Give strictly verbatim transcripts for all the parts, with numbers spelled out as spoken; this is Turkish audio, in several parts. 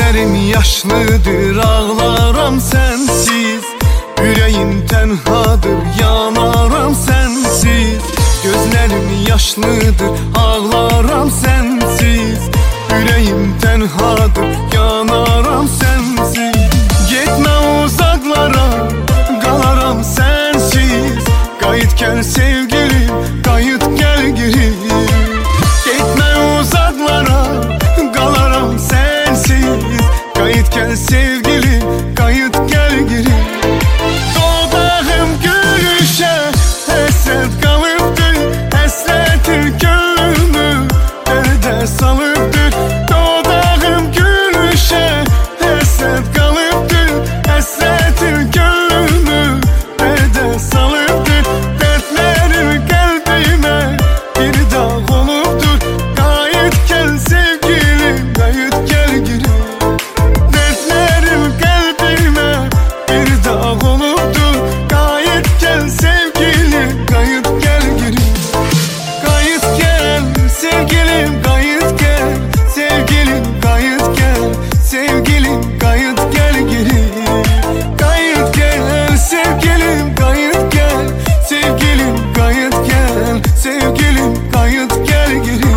Gözlerim yaşlıdır, ağlaram sensiz. Yüreğim tenhadır, yanaram sensiz. Gözlerim yaşlıdır, ağlaram sensiz. Yüreğim tenhadır, yanaram sensiz. Gitme uzaklara, kalaram sensiz. Kayıt gel sevgilim, kayıt gel geri. Gitme uzaklara, kalaram sensiz. Kayıt gel sevgilim, kayıt gel geri. Dodağım gülüşe hasret kalıptır. Hasretin gönlümü derde salıptır. Dodağım gülüşe hasret kalıptır. Hasretin gönlümü derde salıptır. Dertlerim kalbime bir dağ oluptur. Kayıt gel sevgilim, kayıt gel geri. Dertlerim kalbime bir dağ oluptur. Kayıt gel sevgilim, kayıt gel geri. Kayıt gel sevgilim, kayıt gel. Sevgilim kayıt gel, sevgilim kayıt gel geri. Kayıt gel sevgilim, kayıt gel. Sevgilim kayıt gel, sevgilim kayıt gel geri.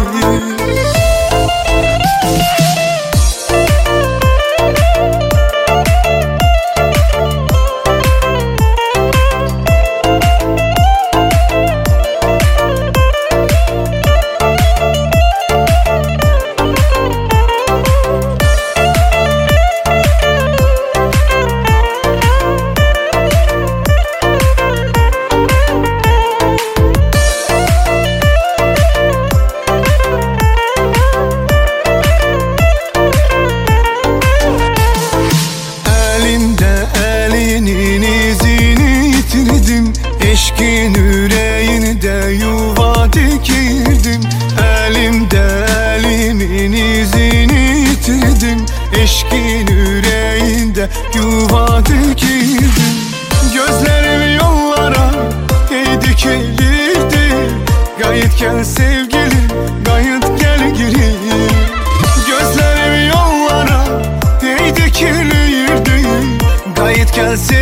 Eşkin yüreğinde yuva dikirdim. Elimde elimin izini yitirdim. Eşkin yüreğinde yuva dikirdim. Gözlerim yollara ey dikilirdi. Kayıt gel sevgilim, kayıt gel geri. Gözlerim yollara ey dikilirdi. Kayıt gel sevgilim,